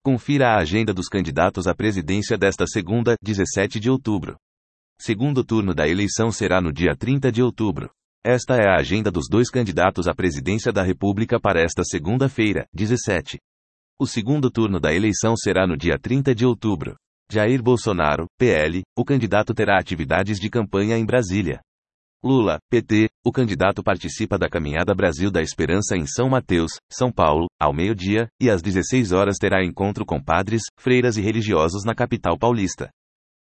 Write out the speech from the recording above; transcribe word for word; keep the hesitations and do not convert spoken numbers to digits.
Confira a agenda dos candidatos à presidência desta segunda, dezessete de outubro. Segundo turno da eleição será no dia trinta de outubro. Esta é a agenda dos dois candidatos à presidência da República para esta segunda-feira, dezessete. O segundo turno da eleição será no dia trinta de outubro. Jair Bolsonaro, P L, o candidato terá atividades de campanha em Brasília. Lula, P T, o candidato participa da Caminhada Brasil da Esperança em São Mateus, São Paulo, ao meio-dia, e às dezesseis horas terá encontro com padres, freiras e religiosos na capital paulista.